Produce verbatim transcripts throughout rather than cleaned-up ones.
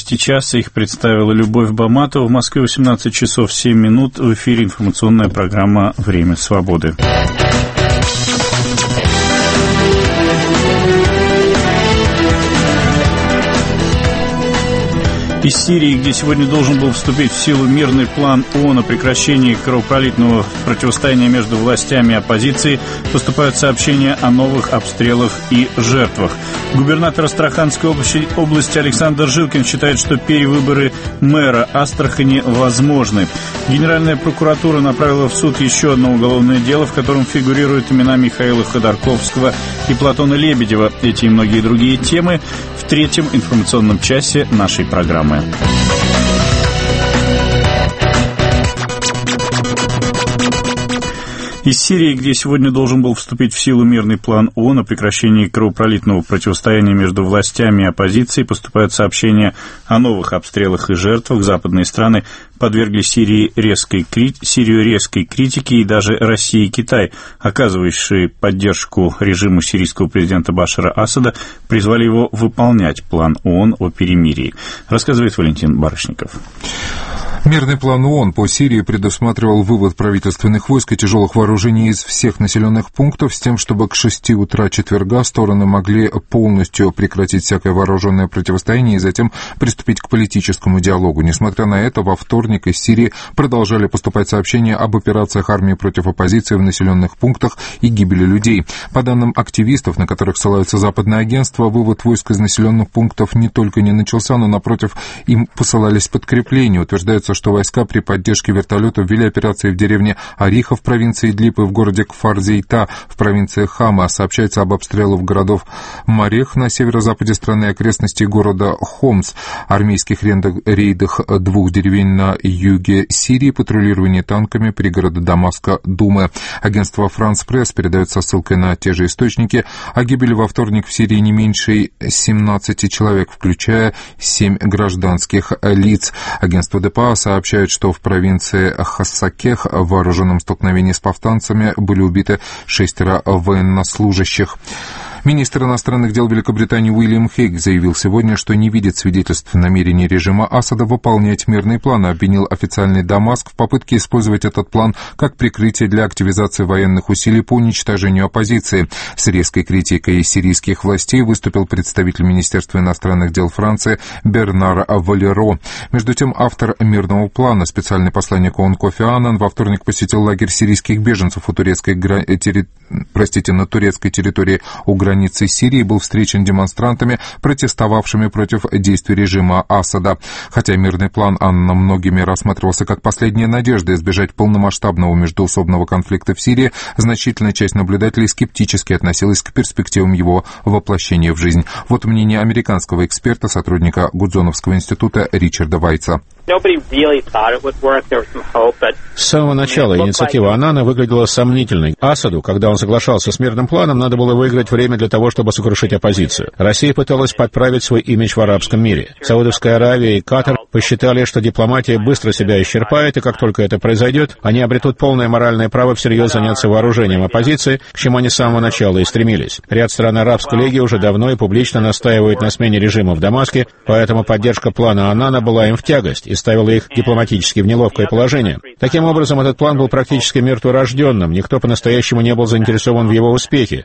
Новости часа, их представила Любовь Баматова. В Москве восемнадцать часов семь минут. В эфире информационная программа «Время свободы». Из Сирии, где сегодня должен был вступить в силу мирный план ООН о прекращении кровопролитного противостояния между властями и оппозицией, поступают сообщения о новых обстрелах и жертвах. Губернатор Астраханской области Александр Жилкин считает, что перевыборы мэра Астрахани возможны. Генеральная прокуратура направила в суд еще одно уголовное дело, в котором фигурируют имена Михаила Ходорковского и Платона Лебедева. Эти и многие другие темы в третьем информационном часе нашей программы. Из Сирии, где сегодня должен был вступить в силу мирный план ООН о прекращении кровопролитного противостояния между властями и оппозицией, поступают сообщения о новых обстрелах и жертвах. Западные страны подвергли Сирии резкой, Сирию резкой критике, и даже Россия и Китай, оказывающие поддержку режиму сирийского президента Башара Асада, призвали его выполнять план ООН о перемирии. Рассказывает Валентин Барышников. Мирный план ООН по Сирии предусматривал вывод правительственных войск и тяжелых вооружений из всех населенных пунктов с тем, чтобы к шести утра четверга стороны могли полностью прекратить всякое вооруженное противостояние и затем приступить к политическому диалогу. Несмотря на это, во вторник из Сирии продолжали поступать сообщения об операциях армии против оппозиции в населенных пунктах и гибели людей. По данным активистов, на которых ссылаются западные агентства, вывод войск из населенных пунктов не только не начался, но, напротив, им посылались подкрепления. Утверждается, что войска при поддержке вертолетов вели операции в деревне Ариха в провинции Идлиб и в городе Кфар-Зейта в провинции Хама. Сообщается об обстрелах городов Марех на северо-западе страны и окрестностей города Хомс, армейских рейдах двух деревень на юге Сирии, патрулировании танками пригорода Дамаска Думы. Агентство «Франс Пресс» передает со ссылкой на те же источники о гибели во вторник в Сирии не меньше семнадцати человек, включая семь гражданских лиц. Агентство ДПА сообщают, что в провинции Хассакех в вооруженном столкновении с повстанцами были убиты шестеро военнослужащих. Министр иностранных дел Великобритании Уильям Хейг заявил сегодня, что не видит свидетельств намерений режима Асада выполнять мирный план, и обвинил официальный Дамаск в попытке использовать этот план как прикрытие для активизации военных усилий по уничтожению оппозиции. С резкой критикой сирийских властей выступил представитель Министерства иностранных дел Франции Бернар Валеро. Между тем, автор мирного плана, специальный посланник ООН Кофи Аннан, во вторник посетил лагерь сирийских беженцев у турецкой, гра... терри... Простите, на турецкой территории у границы Сирии, был встречен демонстрантами, протестовавшими против действий режима Асада. Хотя мирный план Анна многими рассматривался как последняя надежда избежать полномасштабного междоусобного конфликта в Сирии, значительная часть наблюдателей скептически относилась к перспективам его воплощения в жизнь. Вот мнение американского эксперта, сотрудника Гудзоновского института Ричарда Вайца. С самого начала инициатива Аннана выглядела сомнительной. Асаду, когда он соглашался с мирным планом, надо было выиграть время для того, чтобы сокрушить оппозицию. Россия пыталась подправить свой имидж в арабском мире. Саудовская Аравия и Катар посчитали, что дипломатия быстро себя исчерпает, и как только это произойдет, они обретут полное моральное право всерьез заняться вооружением оппозиции, к чему они с самого начала и стремились. Ряд стран Арабской лиги уже давно и публично настаивают на смене режима в Дамаске, поэтому поддержка плана Аннана была им в тягость и ставила их дипломатически в неловкое положение. Таким образом, этот план был практически мертворожденным, никто по-настоящему не был заинтересован в его успехе.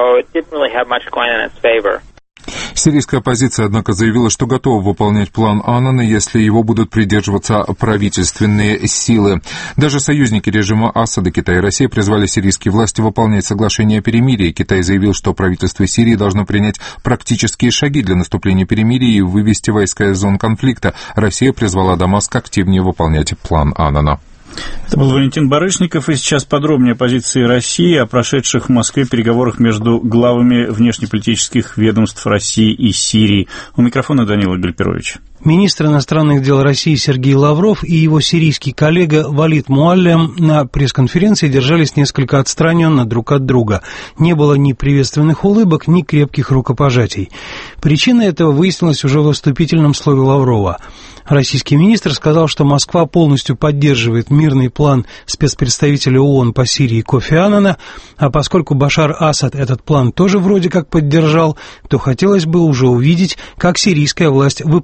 Сирийская оппозиция, однако, заявила, что готова выполнять план Аннана, если его будут придерживаться правительственные силы. Даже союзники режима Асада, Китай и Россия, призвали сирийские власти выполнять соглашение о перемирии. Китай заявил, что правительство Сирии должно принять практические шаги для наступления перемирия и вывести войска из зон конфликта. Россия призвала Дамаск активнее выполнять план Аннана. Это был Валентин Барышников, и сейчас подробнее о позиции России, о прошедших в Москве переговорах между главами внешнеполитических ведомств России и Сирии. У микрофона Данила Гальперович. Министр иностранных дел России Сергей Лавров и его сирийский коллега Валид Муаллем на пресс-конференции держались несколько отстраненно друг от друга. Не было ни приветственных улыбок, ни крепких рукопожатий. Причина этого выяснилась уже в вступительном слове Лаврова. Российский министр сказал, что Москва полностью поддерживает мирный план спецпредставителя ООН по Сирии Кофи Аннана, а поскольку Башар Асад этот план тоже вроде как поддержал, то хотелось бы уже увидеть, как сирийская власть выполняет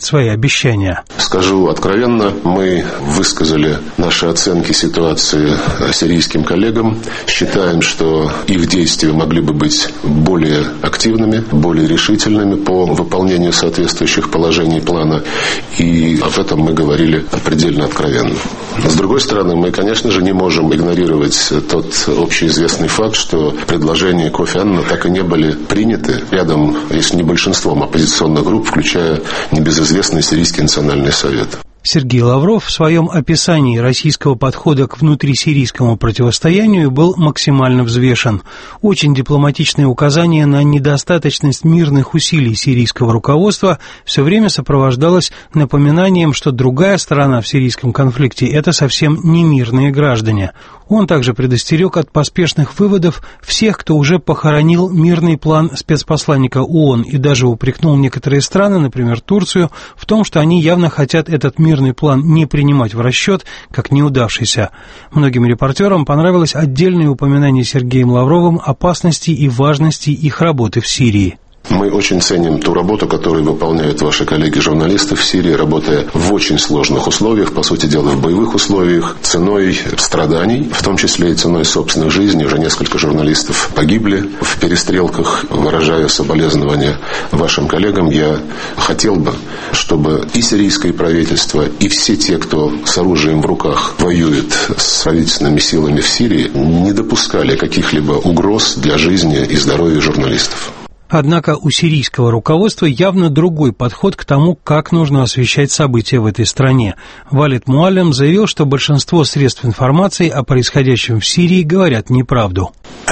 свои обещания. Скажу откровенно, мы высказали наши оценки ситуации сирийским коллегам. Считаем, что их действия могли бы быть более активными, более решительными по выполнению соответствующих положений плана. И об этом мы говорили предельно откровенно. С другой стороны, мы, конечно же, не можем игнорировать тот общеизвестный факт, что предложения Кофи Аннана так и не были приняты рядом, если не большинством оппозиционных групп, включая небезызвестный Сирийский национальный совет. Сергей Лавров в своем описании российского подхода к внутрисирийскому противостоянию был максимально взвешен. Очень дипломатичное указание на недостаточность мирных усилий сирийского руководства все время сопровождалось напоминанием, что другая сторона в сирийском конфликте – это совсем не мирные граждане. Он также предостерег от поспешных выводов всех, кто уже похоронил мирный план спецпосланника ООН, и даже упрекнул некоторые страны, например, Турцию, в том, что они явно хотят этот мирный план не принимать в расчет, как неудавшийся. Многим репортерам понравилось отдельное упоминание Сергеем Лавровым опасности и важности их работы в Сирии. Мы очень ценим ту работу, которую выполняют ваши коллеги-журналисты в Сирии, работая в очень сложных условиях, по сути дела в боевых условиях, ценой страданий, в том числе и ценой собственных жизней. Уже несколько журналистов погибли в перестрелках. Выражаю соболезнования вашим коллегам. Я хотел бы, чтобы и сирийское правительство, и все те, кто с оружием в руках воюет с правительственными силами в Сирии, не допускали каких-либо угроз для жизни и здоровья журналистов. Однако у сирийского руководства явно другой подход к тому, как нужно освещать события в этой стране. Валид Муаллем заявил, что большинство средств информации о происходящем в Сирии говорят неправду.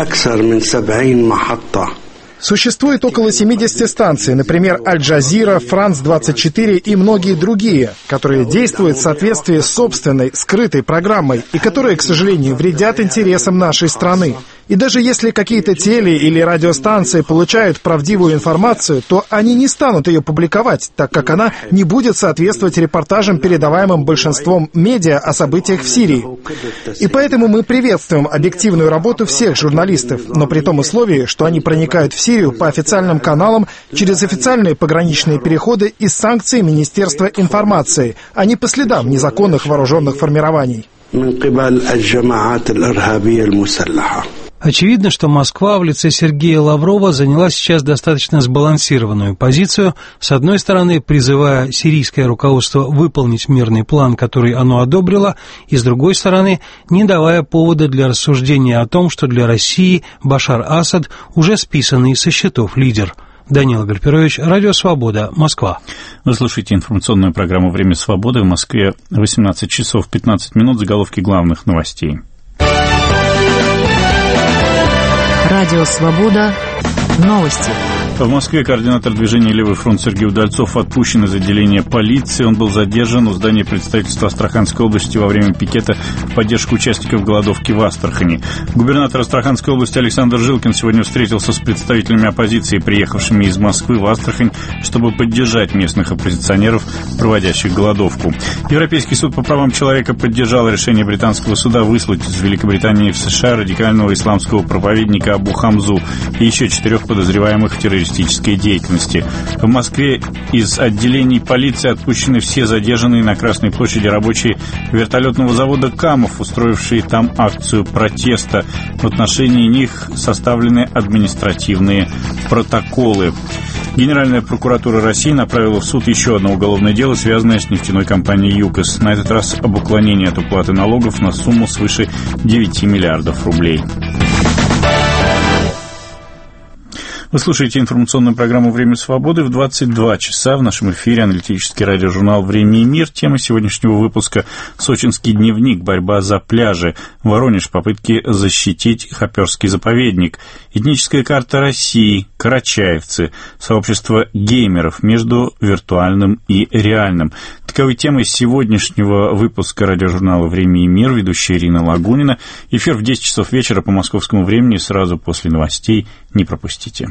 Существует около семидесяти станций, например, Аль-Джазира, Франс двадцать четыре и многие другие, которые действуют в соответствии с собственной скрытой программой и которые, к сожалению, вредят интересам нашей страны. И даже если какие-то теле- или радиостанции получают правдивую информацию, то они не станут ее публиковать, так как она не будет соответствовать репортажам, передаваемым большинством медиа о событиях в Сирии. И поэтому мы приветствуем объективную работу всех журналистов, но при том условии, что они проникают в Сирию по официальным каналам, через официальные пограничные переходы и санкции Министерства информации, а не по следам незаконных вооруженных формирований. Очевидно, что Москва в лице Сергея Лаврова заняла сейчас достаточно сбалансированную позицию, с одной стороны, призывая сирийское руководство выполнить мирный план, который оно одобрило, и с другой стороны, не давая повода для рассуждения о том, что для России Башар Асад уже списанный со счетов лидер. Данила Гарпирович, Радио Свобода, Москва. Вы слушаете информационную программу «Время свободы». В Москве восемнадцать часов пятнадцать минут. Заголовки главных новостей. Радио «Свобода». Новости. В Москве координатор движения «Левый фронт» Сергей Удальцов отпущен из отделения полиции. Он был задержан у здания представительства Астраханской области во время пикета в поддержку участников голодовки в Астрахани. Губернатор Астраханской области Александр Жилкин сегодня встретился с представителями оппозиции, приехавшими из Москвы в Астрахань, чтобы поддержать местных оппозиционеров, проводящих голодовку. Европейский суд по правам человека поддержал решение британского суда выслать из Великобритании в США радикального исламского проповедника Абу Хамзу и еще четырех подозреваемых в террористической деятельности. В Москве из отделений полиции отпущены все задержанные на Красной площади рабочие вертолетного завода «Камов», устроившие там акцию протеста. В отношении них составлены административные протоколы. Генеральная прокуратура России направила в суд еще одно уголовное дело, связанное с нефтяной компанией «ЮКОС». На этот раз об уклонении от уплаты налогов на сумму свыше девяти миллиардов рублей. Вы слушаете информационную программу «Время свободы». В двадцать два часа в нашем эфире аналитический радиожурнал «Время и мир». Тема сегодняшнего выпуска — «Сочинский дневник. Борьба за пляжи». Воронеж. Попытки защитить Хоперский заповедник. Этническая карта России. Карачаевцы. Сообщество геймеров между виртуальным и реальным. Таковы темы сегодняшнего выпуска радиожурнала «Время и мир». Ведущая Ирина Лагунина. Эфир в десять часов вечера по московскому времени, сразу после новостей. Не пропустите.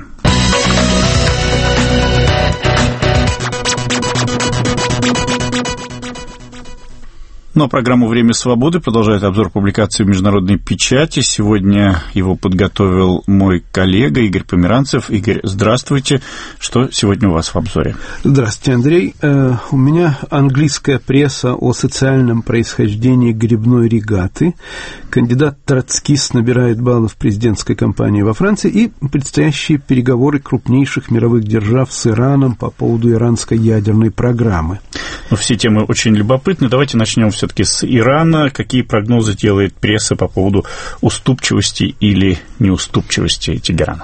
Но программу «Время свободы» продолжает обзор публикаций в международной печати. Сегодня его подготовил мой коллега Игорь Померанцев. Игорь, здравствуйте. Что сегодня у вас в обзоре? Здравствуйте, Андрей. Э, у меня английская пресса о социальном происхождении грибной регаты. Кандидат-троцкист набирает баллы в президентской кампании во Франции и предстоящие переговоры крупнейших мировых держав с Ираном по поводу иранской ядерной программы. Ну, все темы очень любопытны. Давайте начнем все-таки с Ирана. Какие прогнозы делает пресса по поводу уступчивости или неуступчивости Тегерана?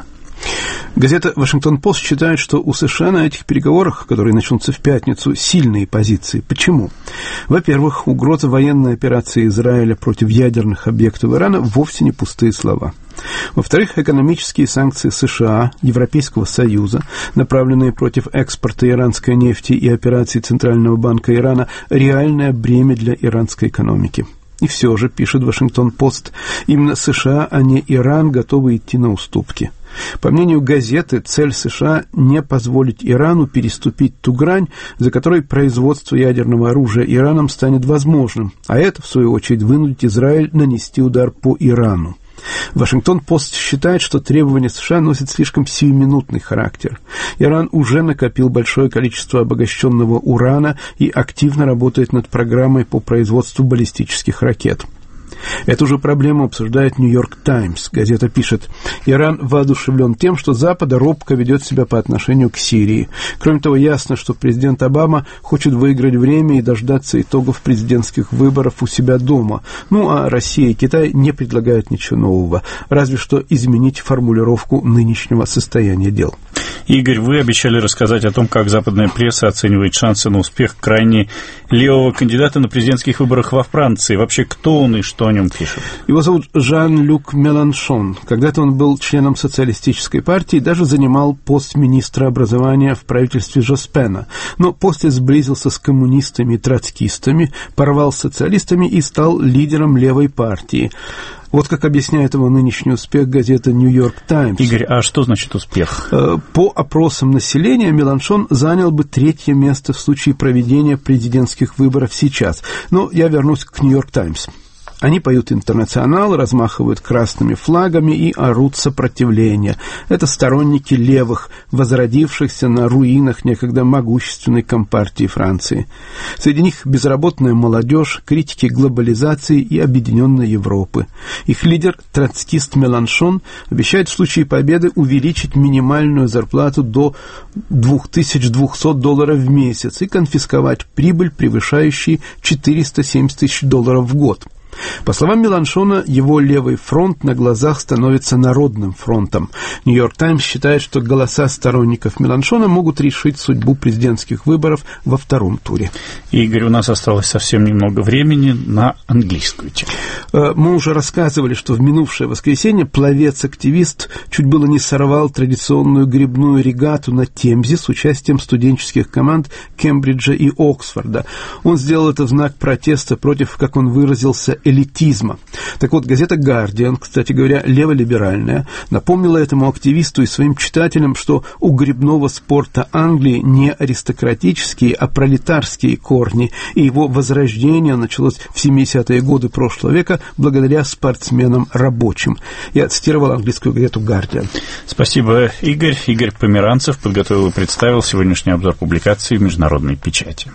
Газета «Вашингтон-Пост» считает, что у США на этих переговорах, которые начнутся в пятницу, сильные позиции. Почему? Во-первых, угроза военной операции Израиля против ядерных объектов Ирана вовсе не пустые слова. Во-вторых, экономические санкции США, Европейского Союза, направленные против экспорта иранской нефти и операций Центрального банка Ирана, реальное бремя для иранской экономики. И все же, пишет «Вашингтон-Пост», именно США, а не Иран готовы идти на уступки. По мнению газеты, цель США – не позволить Ирану переступить ту грань, за которой производство ядерного оружия Ираном станет возможным, а это, в свою очередь, вынудит Израиль нанести удар по Ирану. Вашингтон-Пост считает, что требования США носят слишком сиюминутный характер. Иран уже накопил большое количество обогащенного урана и активно работает над программой по производству баллистических ракет. Эту же проблему обсуждает «Нью-Йорк Таймс». Газета пишет: Иран воодушевлен тем, что Запад робко ведет себя по отношению к Сирии. Кроме того, ясно, что президент Обама хочет выиграть время и дождаться итогов президентских выборов у себя дома. Ну, а Россия и Китай не предлагают ничего нового, разве что изменить формулировку нынешнего состояния дел. Игорь, вы обещали рассказать о том, как западная пресса оценивает шансы на успех крайне левого кандидата на президентских выборах во Франции. Вообще, кто он и что о нем пишут? Его зовут Жан-Люк Меланшон. Когда-то он был членом социалистической партии и даже занимал пост министра образования в правительстве Жоспена. Но после сблизился с коммунистами и троцкистами, порвал с социалистами и стал лидером левой партии. Вот как объясняет его нынешний успех газета «Нью-Йорк Таймс». Игорь, а что значит успех? По опросам населения Меланшон занял бы третье место в случае проведения президентских выборов сейчас. Но я вернусь к «Нью-Йорк Таймс». Они поют «Интернационал», размахивают красными флагами и орут сопротивление. Это сторонники левых, возродившихся на руинах некогда могущественной компартии Франции. Среди них безработная молодежь, критики глобализации и объединенной Европы. Их лидер, троцкист Меланшон, обещает в случае победы увеличить минимальную зарплату до две тысячи двести долларов в месяц и конфисковать прибыль, превышающую четыреста семьдесят тысяч долларов в год. По словам Меланшона, его левый фронт на глазах становится народным фронтом. «Нью-Йорк Таймс» считает, что голоса сторонников Меланшона могут решить судьбу президентских выборов во втором туре. Игорь, у нас осталось совсем немного времени на английскую тему. Мы уже рассказывали, что в минувшее воскресенье пловец-активист чуть было не сорвал традиционную грибную регату на Темзе с участием студенческих команд Кембриджа и Оксфорда. Он сделал это в знак протеста против, как он выразился, элитизма. Так вот, газета «Гардиан», кстати говоря, леволиберальная, напомнила этому активисту и своим читателям, что у грибного спорта Англии не аристократические, а пролетарские корни, и его возрождение началось в семидесятые годы прошлого века благодаря спортсменам-рабочим. Я цитировал английскую газету «Гардиан». Спасибо, Игорь. Игорь Померанцев подготовил и представил сегодняшний обзор публикаций в международной печати.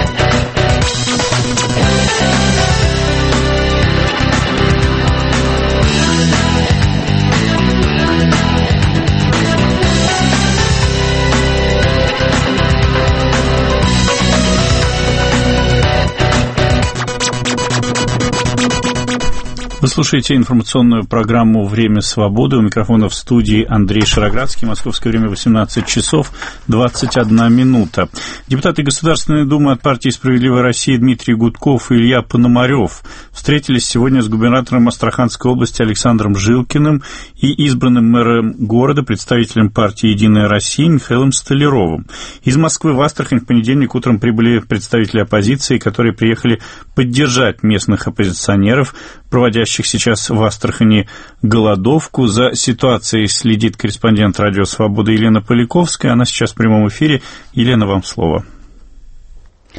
Вы слушаете информационную программу «Время свободы». У микрофона в студии Андрей Шароградский. Московское время восемнадцать часов двадцать одна минута. Депутаты Государственной Думы от партии «Справедливая Россия» Дмитрий Гудков и Илья Пономарев встретились сегодня с губернатором Астраханской области Александром Жилкиным и избранным мэром города, представителем партии «Единая Россия» Михаилом Столяровым. Из Москвы в Астрахань в понедельник утром прибыли представители оппозиции, которые приехали поддержать местных оппозиционеров, проводящих сейчас в Астрахани голодовку. За ситуацией следит корреспондент «Радио Свобода» Елена Поляковская. Она сейчас в прямом эфире. Елена, вам слово.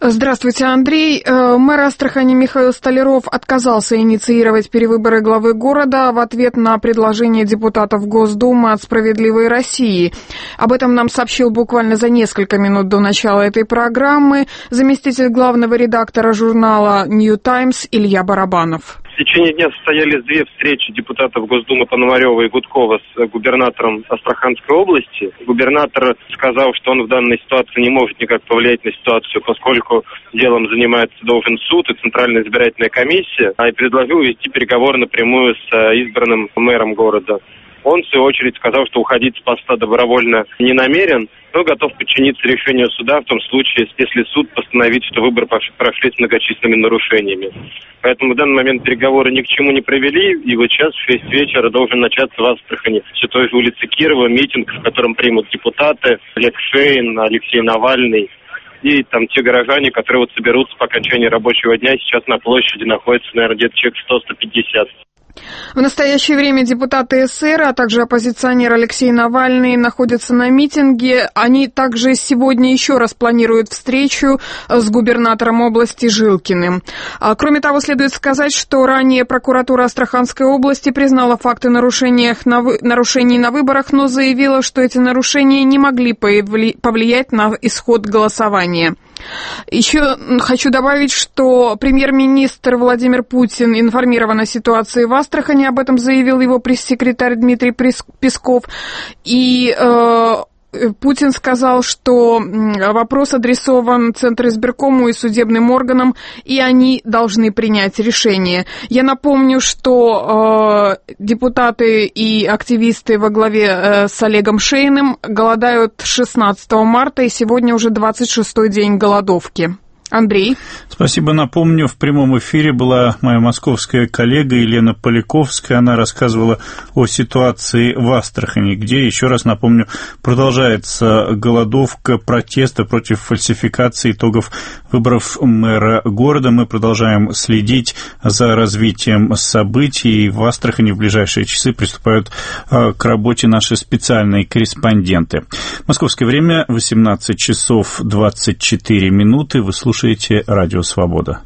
Здравствуйте, Андрей. Мэр Астрахани Михаил Столяров отказался инициировать перевыборы главы города в ответ на предложение депутатов Госдумы от «Справедливой России». Об этом нам сообщил буквально за несколько минут до начала этой программы заместитель главного редактора журнала «Нью Таймс» Илья Барабанов. В течение дня состоялись две встречи депутатов Госдумы Пономарева и Гудкова с губернатором Астраханской области. Губернатор сказал, что он в данной ситуации не может никак повлиять на ситуацию, поскольку делом занимается должен суд и Центральная избирательная комиссия, и предложил вести переговоры напрямую с избранным мэром города. Он, в свою очередь, сказал, что уходить с поста добровольно не намерен, но готов подчиниться решению суда в том случае, если суд постановит, что выборы прошли с многочисленными нарушениями. Поэтому в данный момент переговоры ни к чему не привели, и вот сейчас в шесть вечера должен начаться в Астрахани, все той же улице Кирова, митинг, в котором примут депутаты Олег Шейн, Алексей Навальный и там те горожане, которые вот соберутся по окончании рабочего дня. Сейчас на площади находится, наверное, где-то человек сто - сто пятьдесят. В настоящее время депутаты эсера, а также оппозиционер Алексей Навальный находятся на митинге. Они также сегодня еще раз планируют встречу с губернатором области Жилкиным. Кроме того, следует сказать, что ранее прокуратура Астраханской области признала факты нарушений на выборах, но заявила, что эти нарушения не могли повлиять на исход голосования. Еще хочу добавить, что премьер-министр Владимир Путин информирован о ситуации в Астрахани, об этом заявил его пресс-секретарь Дмитрий Песков, и э, Путин сказал, что вопрос адресован Центризбиркому и судебным органам, и они должны принять решение. Я напомню, что э, депутаты и активисты во главе э, с Олегом Шейным голодают шестнадцатого марта, и сегодня уже двадцать шестой день голодовки. Андрей. Спасибо. Напомню, в прямом эфире была моя московская коллега Елена Поляковская. Она рассказывала о ситуации в Астрахани, где, еще раз напомню, продолжается голодовка протеста против фальсификации итогов выборов мэра города. Мы продолжаем следить за развитием событий. В Астрахани в ближайшие часы приступают к работе наши специальные корреспонденты. Московское время восемнадцать часов двадцать четыре минуты. Вы слушаете Радио Свобода.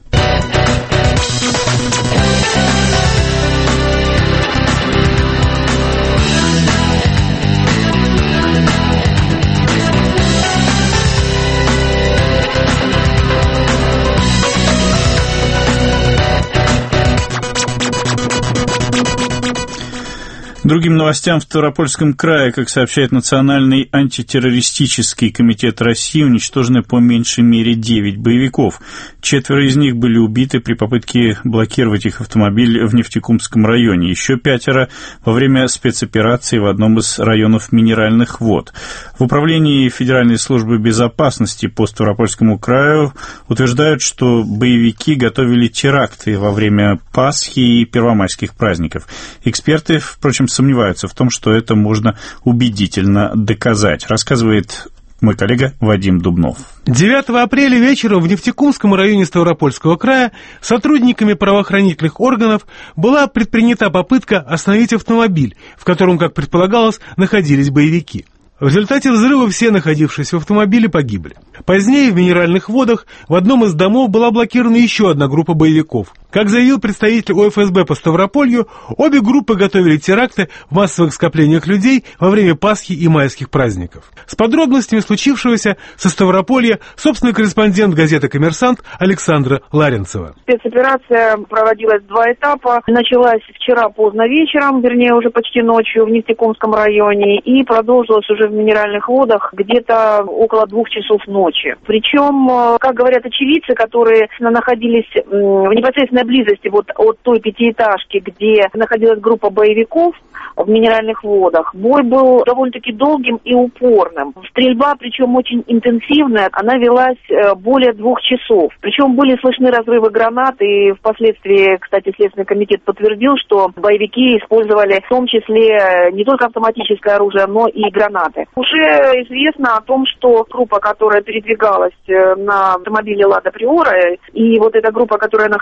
Другим новостям: в Ставропольском крае, как сообщает Национальный антитеррористический комитет России, уничтожены по меньшей мере девять боевиков. Четверо из них были убиты при попытке блокировать их автомобиль в Нефтекумском районе. Еще пятеро во время спецоперации в одном из районов минеральных вод. В Управлении Федеральной службы безопасности по Ставропольскому краю утверждают, что боевики готовили теракты во время Пасхи и первомайских праздников. Эксперты, впрочем, сомневаются в том, что это можно убедительно доказать, рассказывает мой коллега Вадим Дубнов. девятого апреля вечером в Нефтекумском районе Ставропольского края сотрудниками правоохранительных органов была предпринята попытка остановить автомобиль, в котором, как предполагалось, находились боевики. В результате взрыва все находившиеся в автомобиле погибли. Позднее в минеральных водах в одном из домов была блокирована еще одна группа боевиков. Как заявил представитель О Эф Эс Бэ по Ставрополью, обе группы готовили теракты в массовых скоплениях людей во время Пасхи и майских праздников. С подробностями случившегося со Ставрополья собственный корреспондент газеты «Коммерсант» Александра Ларинцева. Спецоперация проводилась в два этапа. Началась вчера поздно вечером, вернее уже почти ночью в Нефтекумском районе, и продолжилась уже в минеральных водах где-то около двух часов ночи. Причем, как говорят очевидцы, которые находились в непосредственной близости вот от той пятиэтажки, где находилась группа боевиков в минеральных водах, бой был довольно-таки долгим и упорным. Стрельба, причем очень интенсивная, она велась более двух часов. Причем были слышны разрывы гранат, и впоследствии, кстати, Следственный комитет подтвердил, что боевики использовали в том числе не только автоматическое оружие, но и гранаты. Уже известно о том, что группа, которая передвигалась на автомобиле «Лада Приора», и вот эта группа, которая находилась в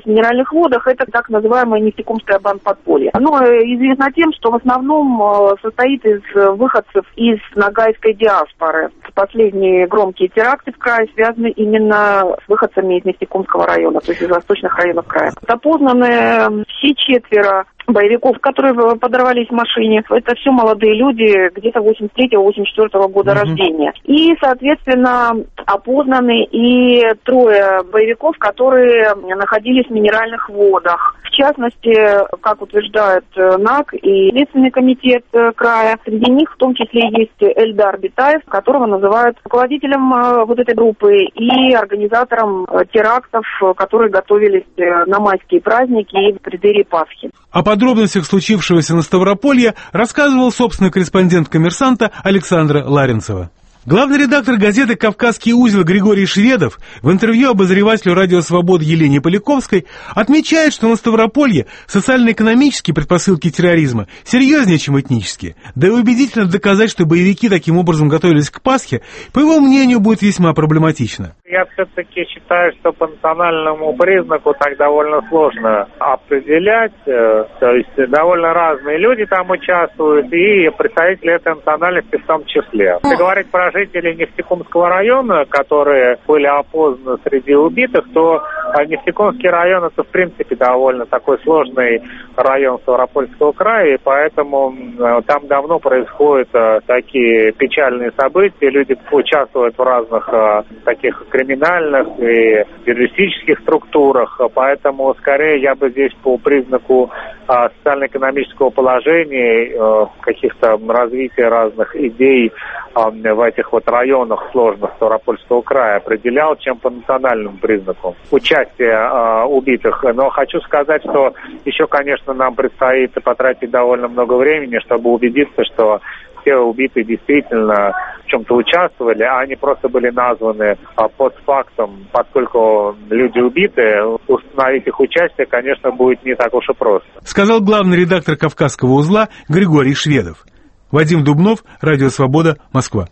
минеральных водах, это так называемое нефтекумское бандподполье. Оно известно тем, что в основном состоит из выходцев из ногайской диаспоры. Последние громкие теракты в крае связаны именно с выходцами из Нефтекумского района, то есть из восточных районов края. Опознаны все четверо боевиков, которые подорвались в машине. Это все молодые люди, где-то восемьдесят третьего — восемьдесят четвёртого года mm-hmm. рождения. И, соответственно, опознаны и трое боевиков, которые находились в минеральных водах. В частности, как утверждает НАК и Следственный комитет края, среди них в том числе есть Эльдар Битаев, которого называют руководителем вот этой группы и организатором терактов, которые готовились на майские праздники и в преддверии Пасхи. О подробностях случившегося на Ставрополье рассказывал собственный корреспондент «Коммерсанта» Александра Ларинцева. Главный редактор газеты «Кавказский узел» Григорий Шведов в интервью обозревателю «Радио Свобода» Елене Поляковской отмечает, что на Ставрополье социально-экономические предпосылки терроризма серьезнее, чем этнические. Да и убедительно доказать, что боевики таким образом готовились к Пасхе, по его мнению, будет весьма проблематично. Я все-таки считаю, что по национальному признаку так довольно сложно определять. То есть довольно разные люди там участвуют, и представители этой национальности в том числе. Если говорить про жителей Нефтекумского района, которые были опознаны среди убитых, то Нефтекумский район — это, в принципе, довольно такой сложный район Ставропольского края, и поэтому там давно происходят такие печальные события. Люди участвуют в разных таких криминальных и террористических структурах, поэтому скорее я бы здесь по признаку социально-экономического положения, каких-то развития разных идей в этих вот районах сложных Ставропольского края определял, чем по национальному признаку участия э, убитых. Но хочу сказать, что еще, конечно, нам предстоит потратить довольно много времени, чтобы убедиться, что все убитые действительно в чем-то участвовали, а они просто были названы а, под фактом, поскольку люди убитые, установить их участие, конечно, будет не так уж и просто. Сказал главный редактор «Кавказского узла» Григорий Шведов. Вадим Дубнов, Радио Свобода, Москва.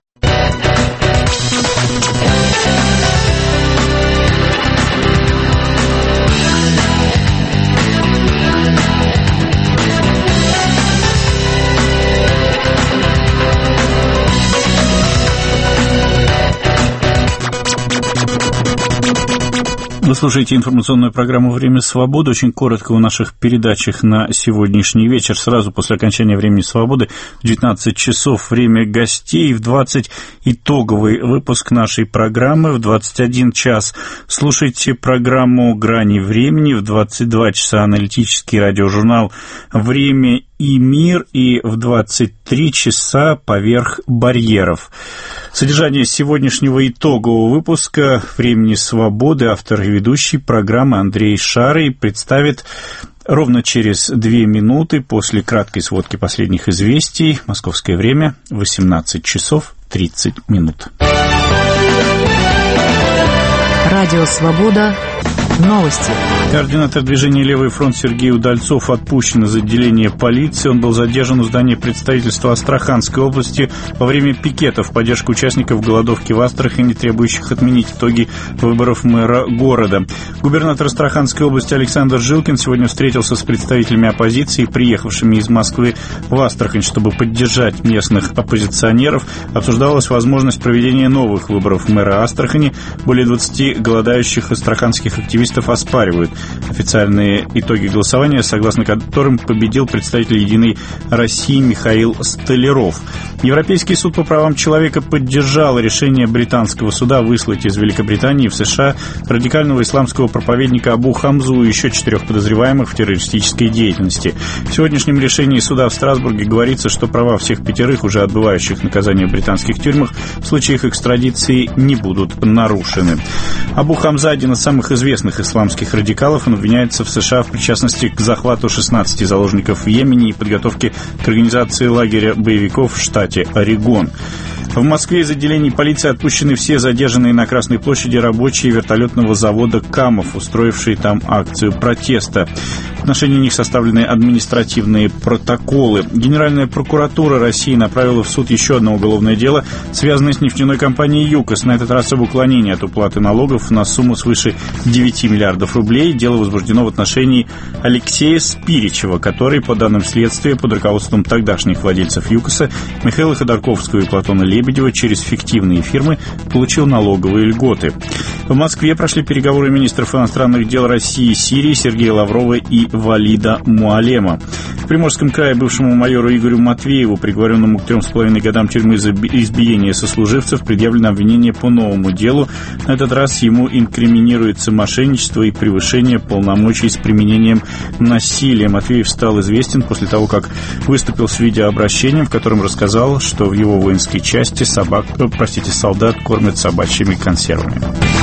Вы слушаете информационную программу «Время свободы». Очень коротко в наших передачах на сегодняшний вечер. Сразу после окончания «Времени свободы» в девятнадцать часов время гостей, в двадцать итоговый выпуск нашей программы, в двадцать один час слушайте программу «Грани времени», в двадцать два часа аналитический радиожурнал «Время и мир», и в двадцать три часа «Поверх барьеров». Содержание сегодняшнего итогового выпуска «Времени свободы» автор и ведущий программы Андрей Шарый представит ровно через две минуты после краткой сводки последних известий. Московское время восемнадцать часов тридцать минут. Радио «Свобода». Новости. Координатор движения «Левый фронт» Сергей Удальцов отпущен из отделения полиции. Он был задержан у здания представительства Астраханской области во время пикета в поддержку участников голодовки в Астрахани, требующих отменить итоги выборов мэра города. Губернатор Астраханской области Александр Жилкин сегодня встретился с представителями оппозиции, приехавшими из Москвы в Астрахань, чтобы поддержать местных оппозиционеров. Обсуждалась возможность проведения новых выборов мэра Астрахани. Более двадцати голодающих астраханских активистов оспаривают официальные итоги голосования, согласно которым победил представитель «Единой России» Михаил Столяров. Европейский суд по правам человека поддержал решение британского суда выслать из Великобритании в США радикального исламского проповедника Абу Хамзу и еще четырех подозреваемых в террористической деятельности. В сегодняшнем решении суда в Страсбурге говорится, что права всех пятерых, уже отбывающих наказание в британских тюрьмах, в случае их экстрадиции не будут нарушены. Абу Хамза — один из самых известных исламских радикалов. Он обвиняется в США в причастности к захвату шестнадцати заложников в Йемене и подготовке к организации лагеря боевиков в штате Орегон. В Москве из отделений полиции отпущены все задержанные на Красной площади рабочие вертолетного завода «Камов», устроившие там акцию протеста. В отношении них составлены административные протоколы. Генеральная прокуратура России направила в суд еще одно уголовное дело, связанное с нефтяной компанией «ЮКОС». На этот раз об уклонении от уплаты налогов на сумму свыше девяти миллиардов рублей. Дело возбуждено в отношении Алексея Спиричева, который, по данным следствия, под руководством тогдашних владельцев ЮКОСа Михаила Ходорковского и Платона Лебедева через фиктивные фирмы получил налоговые льготы. В Москве прошли переговоры министров иностранных дел России и Сирии Сергея Лаврова и Валида Муалема. В Приморском крае бывшему майору Игорю Матвееву, приговоренному к трем с половиной годам тюрьмы за избиение сослуживцев, предъявлено обвинение по новому делу. На этот раз ему инкриминируется мошенничество и превышение полномочий с применением насилия. Матвеев стал известен после того, как выступил с видеообращением, в котором рассказал, что в его воинской части собак, простите, солдат кормят собачьими консервами.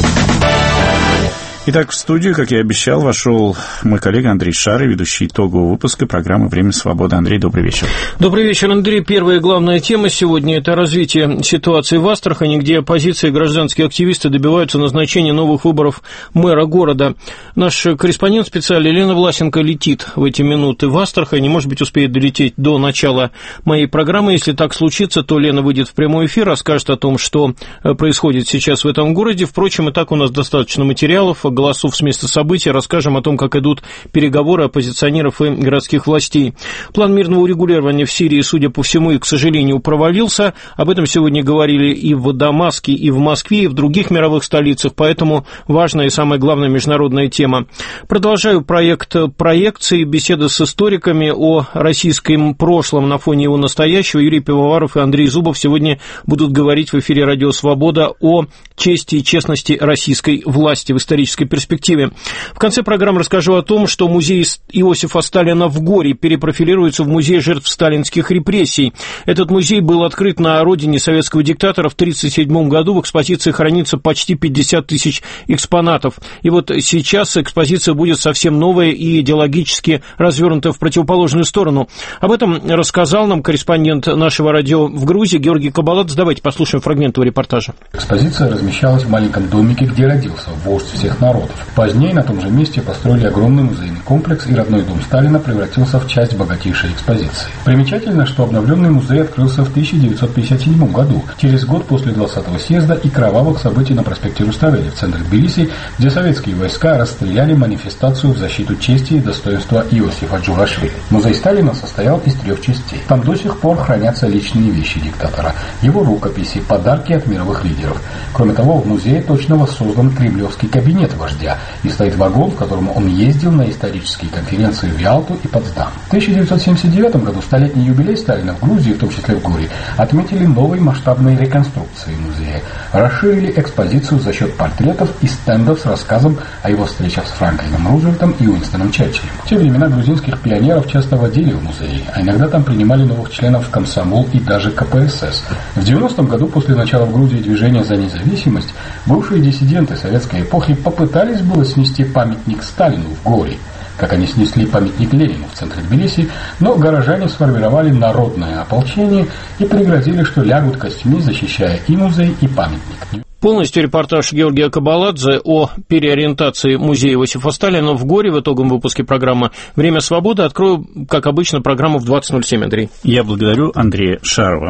Итак, в студию, как я и обещал, вошел мой коллега Андрей Шары, ведущий итогового выпуска программы «Время свободы». Андрей, добрый вечер. Добрый вечер, Андрей. Первая главная тема сегодня – это развитие ситуации в Астрахани, где оппозиция и гражданские активисты добиваются назначения новых выборов мэра города. Наш корреспондент специальный Елена Власенко летит в эти минуты в Астрахани, может быть, успеет долететь до начала моей программы. Если так случится, то Лена выйдет в прямой эфир, расскажет о том, что происходит сейчас в этом городе. Впрочем, и так у нас достаточно материалов, голосов с места событий, расскажем о том, как идут переговоры оппозиционеров и городских властей. План мирного урегулирования в Сирии, судя по всему, и, к сожалению, провалился. Об этом сегодня говорили и в Дамаске, и в Москве, и в других мировых столицах, поэтому важная и самая главная международная тема. Продолжаю проект проекции, беседы с историками о российском прошлом на фоне его настоящего. Юрий Пивоваров и Андрей Зубов сегодня будут говорить в эфире «Радио Свобода» о чести и честности российской власти в исторической перспективе. В конце программы расскажу о том, что музей Иосифа Сталина в Горе перепрофилируется в музей жертв сталинских репрессий. Этот музей был открыт на родине советского диктатора в тысяча девятьсот тридцать седьмом году. В экспозиции хранится почти пятьдесят тысяч экспонатов. И вот сейчас экспозиция будет совсем новая и идеологически развернута в противоположную сторону. Об этом рассказал нам корреспондент нашего радио в Грузии Георгий Кабаладзе. Давайте послушаем фрагмент его репортажа. Экспозиция размещалась в маленьком домике, где родился вождь всех народов. Позднее на том же месте построили огромный музейный комплекс, и родной дом Сталина превратился в часть богатейшей экспозиции. Примечательно, что обновленный музей открылся в тысяча девятьсот пятьдесят седьмом году, через год после двадцатого съезда и кровавых событий на проспекте Руставели в центре Тбилиси, где советские войска расстреляли манифестацию в защиту чести и достоинства Иосифа Джугашвили. Музей Сталина состоял из трех частей. Там до сих пор хранятся личные вещи диктатора, его рукописи, подарки от мировых лидеров. Кроме того, в музее точно воссоздан кремлевский кабинет вождя, и стоит вагон, в котором он ездил на исторические конференции в Ялту и Потсдам. В тысяча девятьсот семьдесят девятом году столетний юбилей Сталина в Грузии, в том числе в Горе, отметили новой масштабной реконструкцией музея. Расширили экспозицию за счет портретов и стендов с рассказом о его встречах с Франклином Рузвельтом и Уинстоном Черчиллем. В те времена грузинских пионеров часто водили в музей, а иногда там принимали новых членов в комсомол и даже ка пэ эс эс. В девяностом году, после начала в Грузии движения за независимость, бывшие диссиденты советской эпохи попытались было снести памятник Сталину в Горе, как они снесли памятник Ленину в центре Тбилиси, но горожане сформировали народное ополчение и пригрозили, что лягут костьми, защищая и музей, и памятник. Полностью репортаж Георгия Кабаладзе о переориентации музея Иосифа Сталина в Горе в итоговом выпуске программы «Время свободы». Открою, как обычно, программу в двадцать ноль семь, Андрей. Я благодарю Андрея Шарова.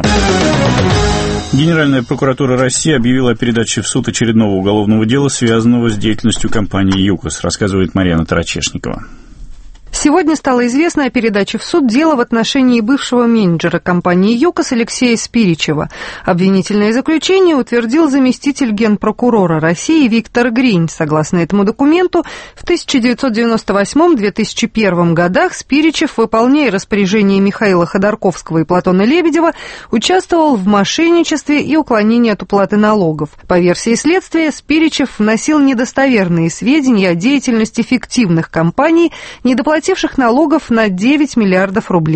Генеральная прокуратура России объявила о передаче в суд очередного уголовного дела, связанного с деятельностью компании «ЮКОС», рассказывает Марьяна Тарачешникова. Сегодня стало известно о передаче в суд дела в отношении бывшего менеджера компании «ЮКОС» Алексея Спиричева. Обвинительное заключение утвердил заместитель генпрокурора России Виктор Гринь. Согласно этому документу, в тысяча девятьсот девяносто восьмом — две тысячи первом годах Спиричев, выполняя распоряжение Михаила Ходорковского и Платона Лебедева, участвовал в мошенничестве и уклонении от уплаты налогов. По версии следствия, Спиричев вносил недостоверные сведения о деятельности фиктивных компаний, недоплативших налогов на девять миллиардов рублей.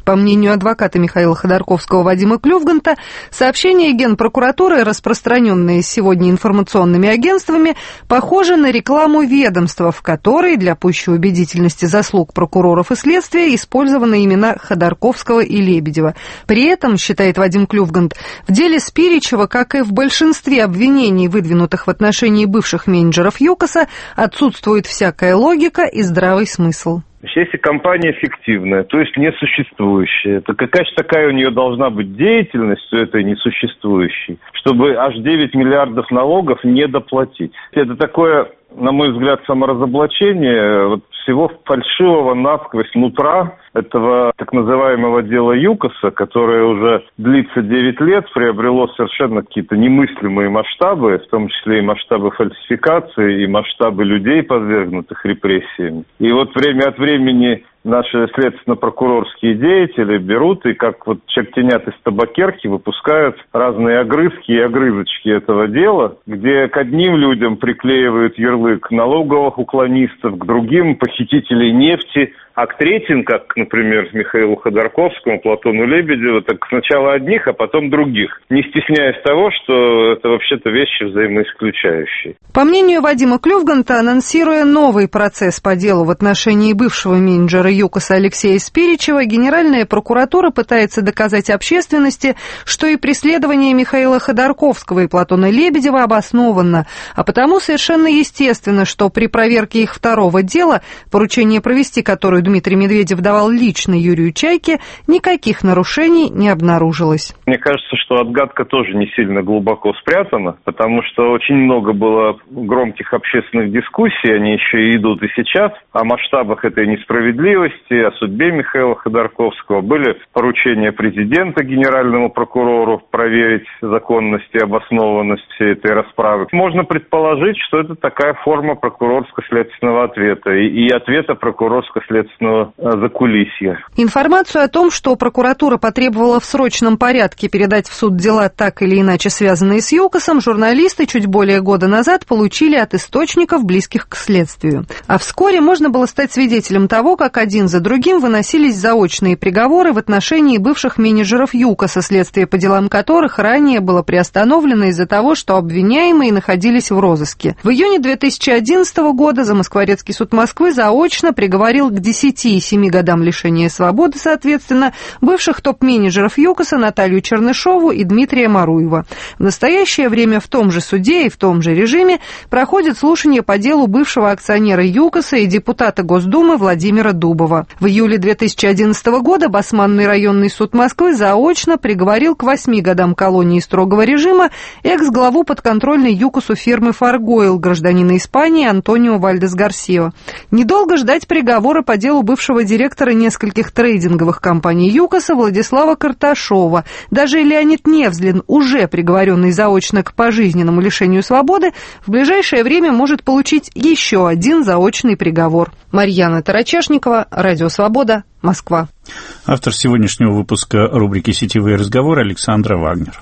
По мнению адвоката Михаила Ходорковского Вадима Клювганта, сообщения Генпрокуратуры, распространенные сегодня информационными агентствами, похожи на рекламу ведомства, в которой для пущей убедительности заслуг прокуроров и следствия использованы имена Ходорковского и Лебедева. При этом, считает Вадим Клювгант, в деле Спиричева, как и в большинстве обвинений, выдвинутых в отношении бывших менеджеров ЮКОСа, отсутствует всякая логика и здравый смысл. Если компания фиктивная, то есть несуществующая, то какая же такая у нее должна быть деятельность у этой несуществующей, чтобы аж девять миллиардов налогов не доплатить? Это такое, на мой взгляд, саморазоблачение вот всего фальшивого насквозь нутра этого так называемого дела ЮКОСа, которое уже длится девять лет, приобрело совершенно какие-то немыслимые масштабы, в том числе и масштабы фальсификации, и масштабы людей, подвергнутых репрессиям. И вот время от времени наши следственно-прокурорские деятели берут и, как вот чертенят из табакерки, выпускают разные огрызки и огрызочки этого дела, где к одним людям приклеивают ярлык налоговых уклонистов, к другим похитителей нефти, а к третьим, как, например, Михаилу Ходорковскому, Платону Лебедеву, так сначала одних, а потом других, не стесняясь того, что это вообще-то вещи взаимоисключающие. По мнению Вадима Клювганта, анонсируя новый процесс по делу в отношении бывшего менеджера ЮКОСа Алексея Спиричева, Генеральная прокуратура пытается доказать общественности, что и преследование Михаила Ходорковского и Платона Лебедева обосновано, а потому совершенно естественно, что при проверке их второго дела, поручение провести которое Дмитрий Медведев давал лично Юрию Чайке, никаких нарушений не обнаружилось. Мне кажется, что отгадка тоже не сильно глубоко спрятана, потому что очень много было громких общественных дискуссий, они еще и идут и сейчас, о масштабах этой несправедливости, о судьбе Михаила Ходорковского. Были поручения президента генеральному прокурору проверить законность и обоснованность всей этой расправы. Можно предположить, что это такая форма прокурорско-следственного ответа и, и ответа прокурорско-следственного закулисья. Информацию о том, что прокуратура потребовала в срочном порядке передать в суд дела, так или иначе связанные с ЮКОСом, журналисты чуть более года назад получили от источников, близких к следствию. А вскоре можно было стать свидетелем того, как один за другим выносились заочные приговоры в отношении бывших менеджеров ЮКОСа, следствие по делам которых ранее было приостановлено из-за того, что обвиняемые находились в розыске. В июне две тысячи одиннадцатого года Замоскворецкий суд Москвы заочно приговорил к десяти и семи годам лишения свободы, соответственно, бывших топ-менеджеров ЮКОСа Наталью Чернышову и Дмитрия Маруева. В настоящее время в том же суде и в том же режиме проходит слушание по делу бывшего акционера ЮКОСа и депутата Госдумы Владимира Дубова. В июле две тысячи одиннадцатого года Басманный районный суд Москвы заочно приговорил к восьми годам колонии строгого режима экс-главу подконтрольной ЮКОСу фирмы «Фаргойл», гражданина Испании Антонио Вальдес Гарсио. Недолго ждать приговора по делу бывшего директора нескольких трейдинговых компаний ЮКОСа Владислава Карташова. Даже Леонид Невзлин, уже приговоренный заочно к пожизненному лишению свободы, в ближайшее время может получить еще один заочный приговор. Марьяна Тарачешникова, Радио Свобода, Москва. Автор сегодняшнего выпуска рубрики «Сетевые разговоры» Александра Вагнер.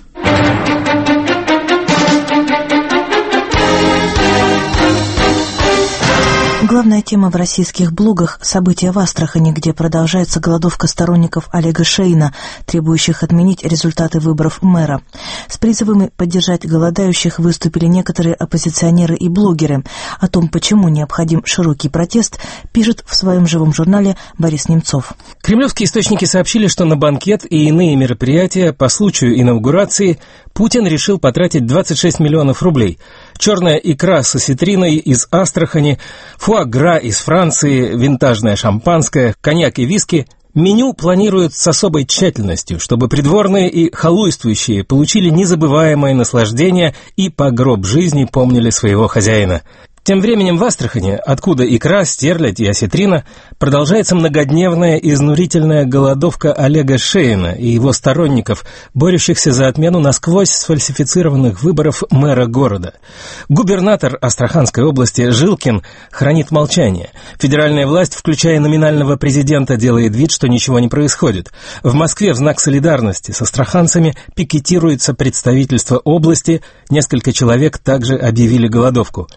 Главная тема в российских блогах – события в Астрахани, где продолжается голодовка сторонников Олега Шейна, требующих отменить результаты выборов мэра. С призывами поддержать голодающих выступили некоторые оппозиционеры и блогеры. О том, почему необходим широкий протест, пишет в своем живом журнале Борис Немцов. Кремлевские источники сообщили, что на банкет и иные мероприятия по случаю инаугурации Путин решил потратить двадцать шесть миллионов рублей. Черная икра с осетриной из Астрахани, фуа-гра из Франции, винтажное шампанское, коньяк и виски. Меню планируют с особой тщательностью, чтобы придворные и халуйствующие получили незабываемое наслаждение и по гроб жизни помнили своего хозяина. Тем временем в Астрахани, откуда икра, стерлядь и осетрина, продолжается многодневная изнурительная голодовка Олега Шейна и его сторонников, борющихся за отмену насквозь сфальсифицированных выборов мэра города. Губернатор Астраханской области Жилкин хранит молчание. Федеральная власть, включая номинального президента, делает вид, что ничего не происходит. В Москве в знак солидарности с астраханцами пикетируется представительство области, несколько человек также объявили голодовку.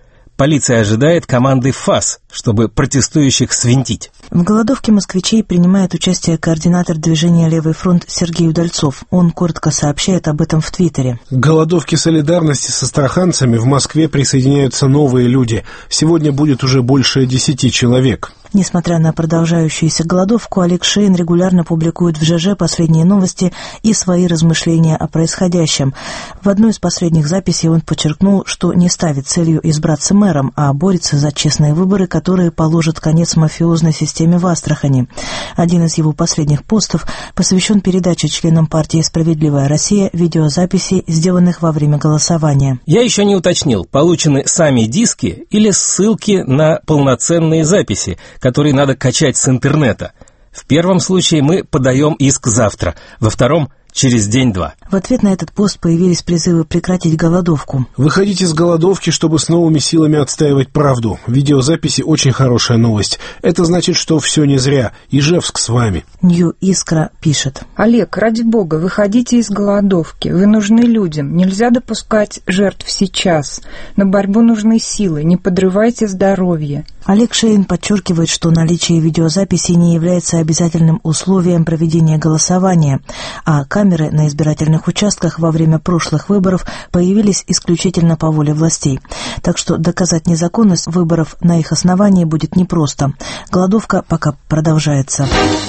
Полиция ожидает команды ФАС, чтобы протестующих свинтить. В голодовке москвичей принимает участие координатор движения «Левый фронт» Сергей Удальцов. Он коротко сообщает об этом в Твиттере. К голодовке солидарности с астраханцами в Москве присоединяются новые люди. Сегодня будет уже больше десяти человек. Несмотря на продолжающуюся голодовку, Олег Шейн регулярно публикует в ЖЖ последние новости и свои размышления о происходящем. В одной из последних записей он подчеркнул, что не ставит целью избраться мэром, а борется за честные выборы, которые положат конец мафиозной системе в Астрахани. Один из его последних постов посвящен передаче членам партии «Справедливая Россия» видеозаписей, сделанных во время голосования. Я еще не уточнил, получены сами диски или ссылки на полноценные записи, которые надо качать с интернета. В первом случае мы подаем иск завтра, во втором – через день-два. В ответ на этот пост появились призывы прекратить голодовку. Выходите из голодовки, чтобы с новыми силами отстаивать правду. Видеозаписи – очень хорошая новость. Это значит, что все не зря. Ижевск с вами. Нью Искра пишет. Олег, ради бога, выходите из голодовки. Вы нужны людям. Нельзя допускать жертв сейчас. На борьбу нужны силы. Не подрывайте здоровье. Олег Шейн подчеркивает, что наличие видеозаписи не является обязательным условием проведения голосования, а камеры на избирательных участках во время прошлых выборов появились исключительно по воле властей. Так что доказать незаконность выборов на их основании будет непросто. Голодовка пока продолжается.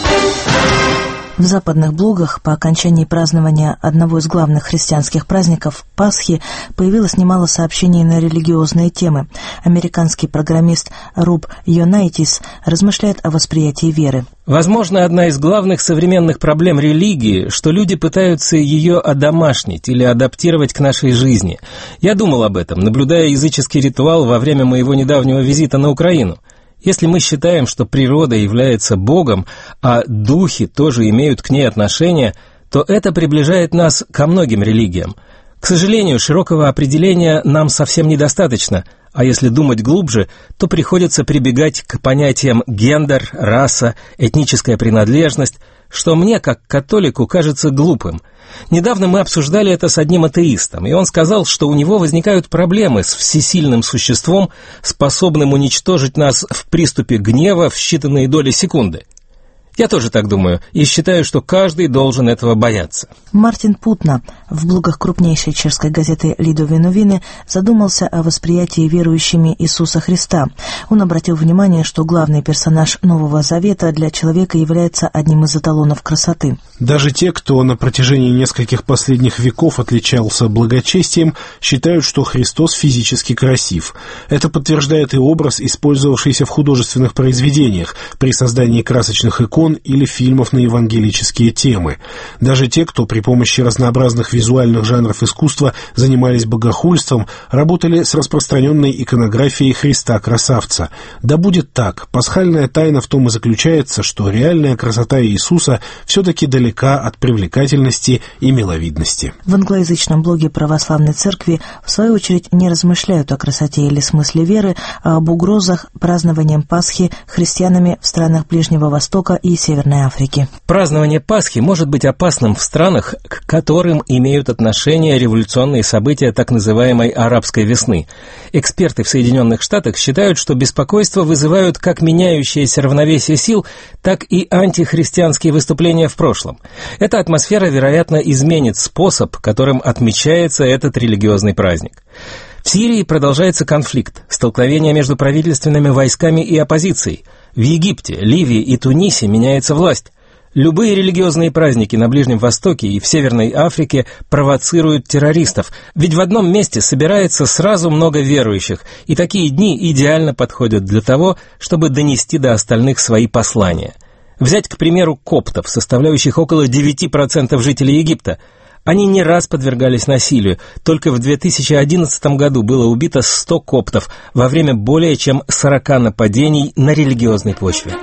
В западных блогах по окончании празднования одного из главных христианских праздников – Пасхи появилось немало сообщений на религиозные темы. Американский программист Руб Йонайтис размышляет о восприятии веры. Возможно, одна из главных современных проблем религии, что люди пытаются ее одомашнить или адаптировать к нашей жизни. Я думал об этом, наблюдая языческий ритуал во время моего недавнего визита на Украину. Если мы считаем, что природа является Богом, а духи тоже имеют к ней отношение, то это приближает нас ко многим религиям. К сожалению, широкого определения нам совсем недостаточно, а если думать глубже, то приходится прибегать к понятиям гендер, раса, этническая принадлежность, что мне, как католику, кажется глупым. Недавно мы обсуждали это с одним атеистом, и он сказал, что у него возникают проблемы с всесильным существом, способным уничтожить нас в приступе гнева в считанные доли секунды. Я тоже так думаю, и считаю, что каждый должен этого бояться. Мартин Путна в блогах крупнейшей чешской газеты «Лидове новины» задумался о восприятии верующими Иисуса Христа. Он обратил внимание, что главный персонаж Нового Завета для человека является одним из эталонов красоты. Даже те, кто на протяжении нескольких последних веков отличался благочестием, считают, что Христос физически красив. Это подтверждает и образ, использовавшийся в художественных произведениях при создании красочных икон или фильмов на евангелические темы. Даже те, кто при помощи разнообразных визуальных жанров искусства занимались богохульством, работали с распространенной иконографией Христа-красавца. Да будет так, пасхальная тайна в том и заключается, что реальная красота Иисуса все-таки далека от привлекательности и миловидности. В англоязычном блоге православной церкви в свою очередь не размышляют о красоте или смысле веры, а об угрозах празднованием Пасхи христианами в странах Ближнего Востока и Северной Африки. Празднование Пасхи может быть опасным в странах, к которым имеют отношение революционные события так называемой «арабской весны». Эксперты в Соединенных Штатах считают, что беспокойство вызывают как меняющееся равновесие сил, так и антихристианские выступления в прошлом. Эта атмосфера, вероятно, изменит способ, которым отмечается этот религиозный праздник. В Сирии продолжается конфликт, столкновение между правительственными войсками и оппозицией. В Египте, Ливии и Тунисе меняется власть. Любые религиозные праздники на Ближнем Востоке и в Северной Африке провоцируют террористов, ведь в одном месте собирается сразу много верующих, и такие дни идеально подходят для того, чтобы донести до остальных свои послания. Взять, к примеру, коптов, составляющих около девять процентов жителей Египта. Они не раз подвергались насилию. Только в две тысячи одиннадцатом году было убито сто коптов во время более чем сорок нападений на религиозной почве.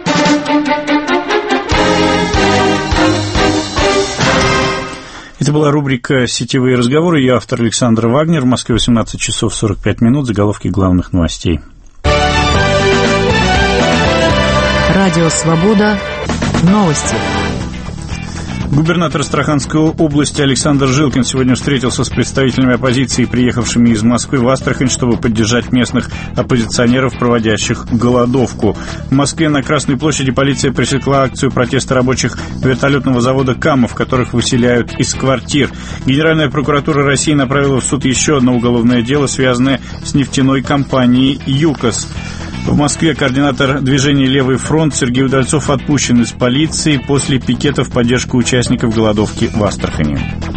Это была рубрика «Сетевые разговоры». Я автор Александр Вагнер. В Москве восемнадцать часов сорок пять минут. Заголовки главных новостей. Радио «Свобода». Новости. Губернатор Астраханской области Александр Жилкин сегодня встретился с представителями оппозиции, приехавшими из Москвы в Астрахань, чтобы поддержать местных оппозиционеров, проводящих голодовку. В Москве на Красной площади полиция пресекла акцию протеста рабочих вертолетного завода «Камов», которых выселяют из квартир. Генеральная прокуратура России направила в суд еще одно уголовное дело, связанное с нефтяной компанией «ЮКОС». В Москве координатор движения «Левый фронт» Сергей Удальцов отпущен из полиции после пикета в поддержку участников голодовки в Астрахани.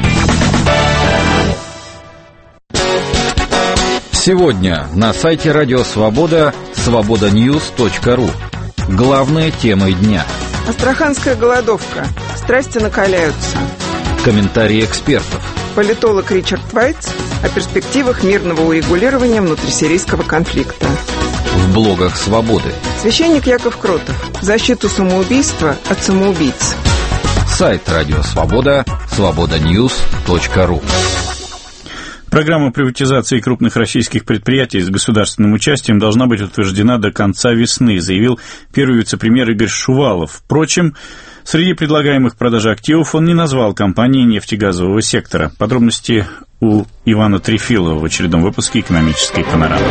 Сегодня на сайте Радио Свобода свобода ньюс точка ру. Главные темы дня. Астраханская голодовка. Страсти накаляются. Комментарии экспертов. Политолог Ричард Вайц о перспективах мирного урегулирования внутрисирийского конфликта. В блогах «Свободы». Священник Яков Кротов. Защиту самоубийства от самоубийц. Сайт Радио Свобода свобода ньюс точка ру. Программа приватизации крупных российских предприятий с государственным участием должна быть утверждена до конца весны, заявил первый вице-премьер Игорь Шувалов. Впрочем, среди предлагаемых продажи активов он не назвал компании нефтегазового сектора. Подробности у Ивана Трефилова в очередном выпуске «Экономической панорамы».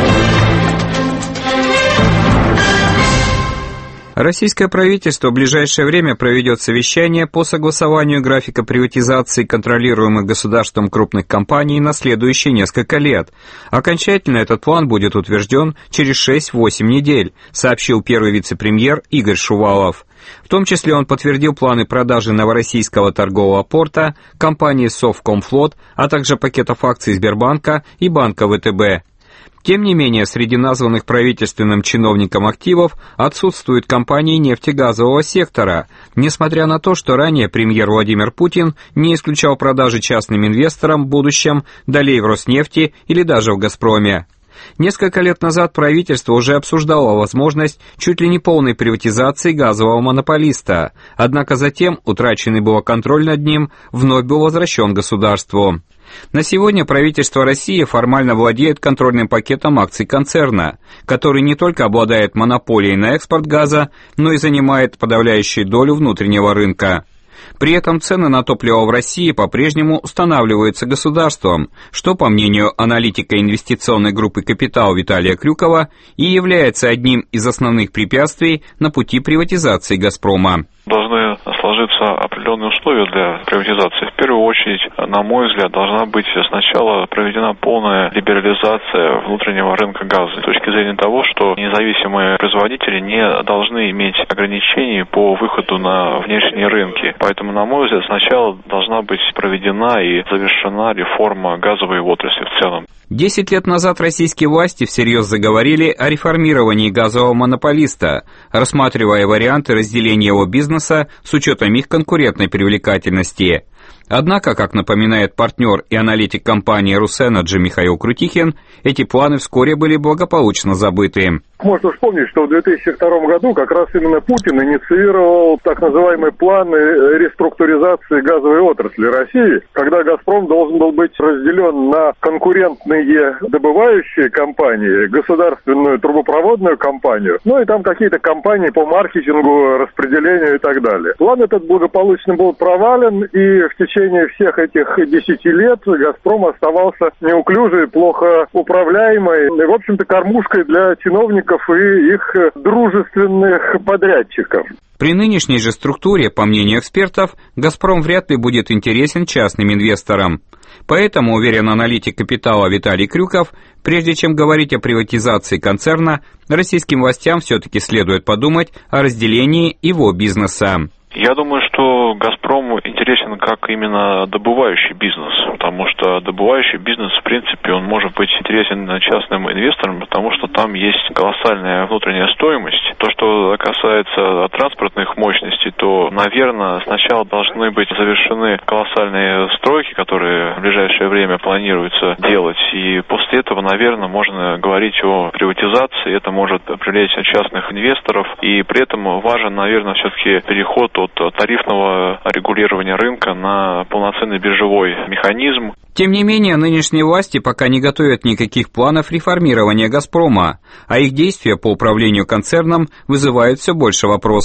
Российское правительство в ближайшее время проведет совещание по согласованию графика приватизации контролируемых государством крупных компаний на следующие несколько лет. Окончательно этот план будет утвержден через шесть-восемь недель, сообщил первый вице-премьер Игорь Шувалов. В том числе он подтвердил планы продажи Новороссийского торгового порта, компании «Совкомфлот», а также пакетов акций Сбербанка и банка ВТБ. Тем не менее, среди названных правительственным чиновником активов отсутствуют компании нефтегазового сектора, несмотря на то, что ранее премьер Владимир Путин не исключал продажи частным инвесторам в будущем долей в Роснефти или даже в «Газпроме». Несколько лет назад правительство уже обсуждало возможность чуть ли не полной приватизации газового монополиста, однако затем утраченный был контроль над ним вновь был возвращен государству. На сегодня правительство России формально владеет контрольным пакетом акций концерна, который не только обладает монополией на экспорт газа, но и занимает подавляющую долю внутреннего рынка. При этом цены на топливо в России по-прежнему устанавливаются государством, что, по мнению аналитика инвестиционной группы «Капитал» Виталия Крюкова, и является одним из основных препятствий на пути приватизации «Газпрома». Должны сложиться определенные условия для приватизации. В первую очередь, на мой взгляд, должна быть сначала проведена полная либерализация внутреннего рынка газа. С точки зрения того, что независимые производители не должны иметь ограничений по выходу на внешние рынки. Поэтому, на мой взгляд, сначала должна быть проведена и завершена реформа газовой отрасли в целом. Десять лет назад российские власти всерьез заговорили о реформировании газового монополиста, рассматривая варианты разделения его бизнеса с учетом их конкурентной привлекательности. Однако, как напоминает партнер и аналитик компании «Русэнерджи» Михаил Крутихин, эти планы вскоре были благополучно забыты. Можно вспомнить, что в две тысячи втором году как раз именно Путин инициировал так называемый план реструктуризации газовой отрасли России, когда «Газпром» должен был быть разделен на конкурентные добывающие компании, государственную трубопроводную компанию, ну и там какие-то компании по маркетингу, распределению и так далее. План этот благополучно был провален, и в течение всех этих десяти лет «Газпром» оставался неуклюжей, плохо управляемой, и, в общем-то, кормушкой для чиновников и их дружественных подрядчиков. При нынешней же структуре, по мнению экспертов, «Газпром» вряд ли будет интересен частным инвесторам. Поэтому, уверен аналитик «Капитала» Виталий Крюков, прежде чем говорить о приватизации концерна, российским властям все-таки следует подумать о разделении его бизнеса. Я думаю, что «Газпром» интересен как именно добывающий бизнес, потому что добывающий бизнес, в принципе, он может быть интересен частным инвесторам, потому что там есть колоссальная внутренняя стоимость. То, что касается транспортных мощностей, то, наверное, сначала должны быть завершены колоссальные стройки, которые в ближайшее время планируется делать, и после этого, наверное, можно говорить о приватизации, это может привлечь частных инвесторов, и при этом важен, наверное, все-таки переход от тарифного регулирования рынка на полноценный биржевой механизм. Тем не менее, нынешние власти пока не готовят никаких планов реформирования «Газпрома», а их действия по управлению концерном вызывают все больше вопросов.